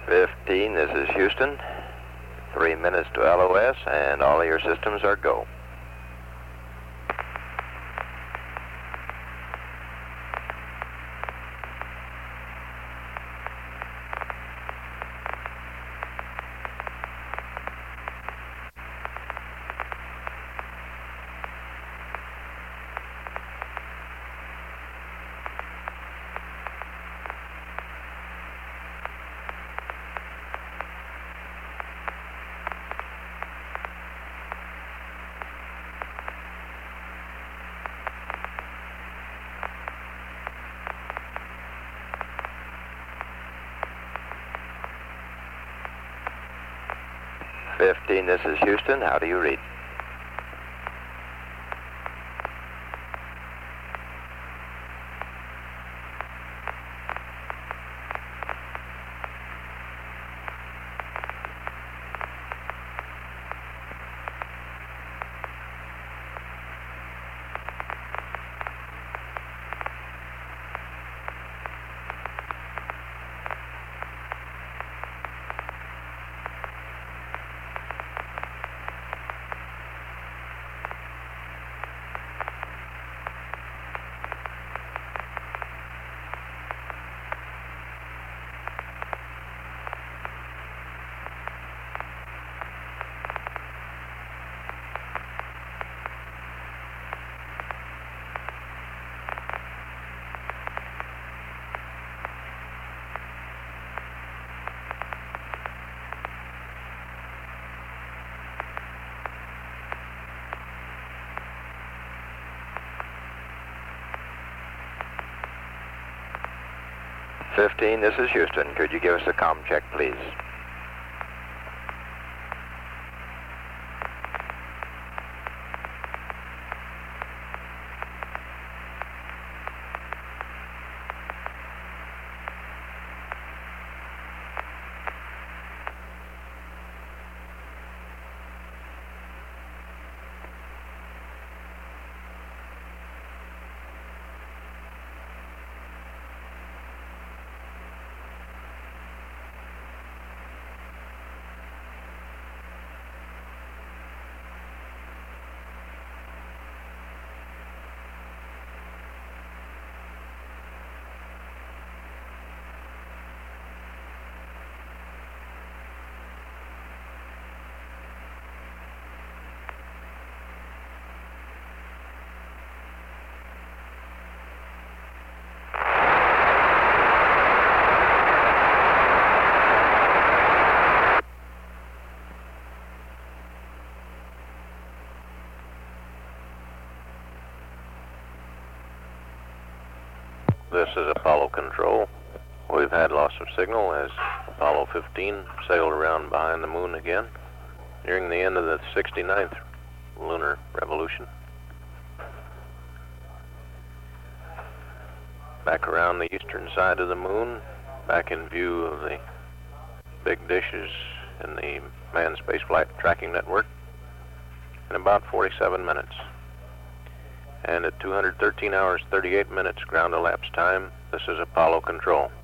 15, this is Houston. 3 minutes to LOS, and all of your systems are go. This is Houston. How do you read? This is Houston. Could you give us a comm check, please? This is Apollo Control. We've had loss of signal as Apollo 15 sailed around behind the moon again, nearing the end of the 69th lunar revolution. Back around the eastern side of the moon, back in view of the big dishes in the manned spaceflight tracking network in about 47 minutes. And at 213 hours, 38 minutes ground elapsed time, this is Apollo Control.